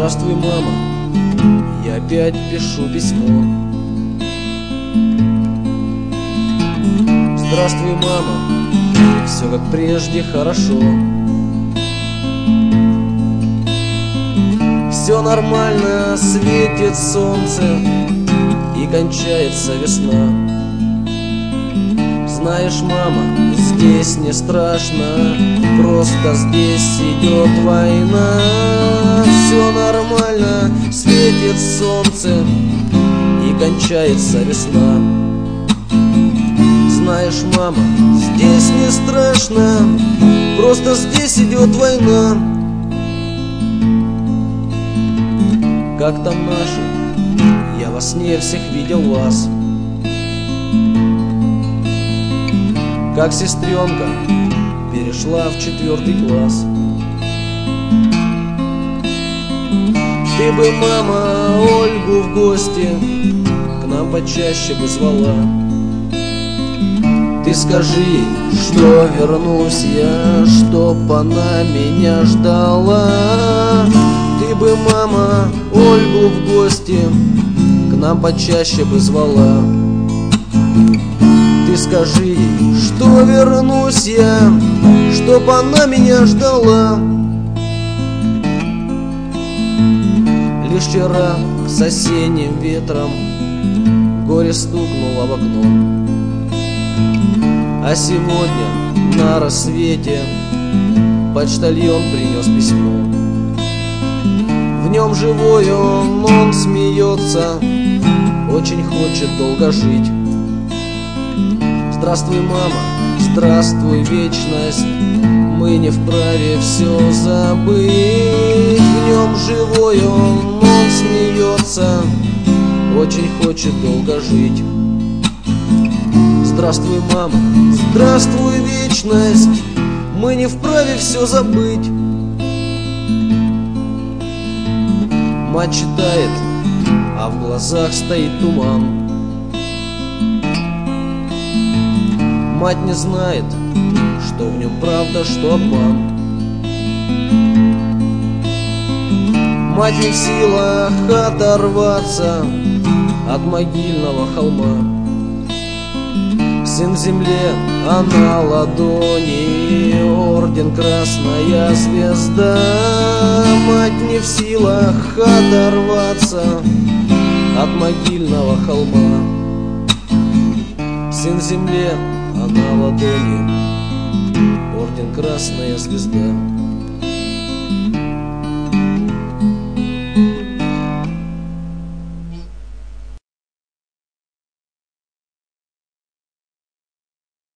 Здравствуй, мама, я опять пишу письмо. Здравствуй, мама, все как прежде хорошо. Все нормально, светит солнце и кончается весна. Знаешь, мама, здесь не страшно, просто здесь идет война. Все нормально, светит солнце и кончается весна. Знаешь, мама, здесь не страшно, просто здесь идет война. Как там наши? Я во сне всех видел вас. Как сестренка перешла в 4 класс. Ты бы, мама, Ольгу в гости к нам почаще бы звала. Ты скажи ей, что вернусь я, чтоб она меня ждала. Ты бы, мама, Ольгу в гости к нам почаще бы звала. Ты скажи ей, что вернусь я, чтоб она меня ждала. Лишь вчера с осенним ветром горе стукнуло в окно. А сегодня на рассвете почтальон принес письмо. В нем живой он смеется, очень хочет долго жить. Здравствуй, мама, здравствуй, вечность, мы не вправе все забыть. В нем живой он смеется, очень хочет долго жить. Здравствуй, мама, здравствуй, вечность, мы не вправе все забыть. Мать читает, а в глазах стоит туман. Мать не знает, что в нем правда, что обман. Мать не в силах оторваться от могильного холма. Сын в земле, а на ладони орден Красная Звезда. Мать не в силах оторваться от могильного холма. Сын в земле, а на ладони орден Красная Звезда.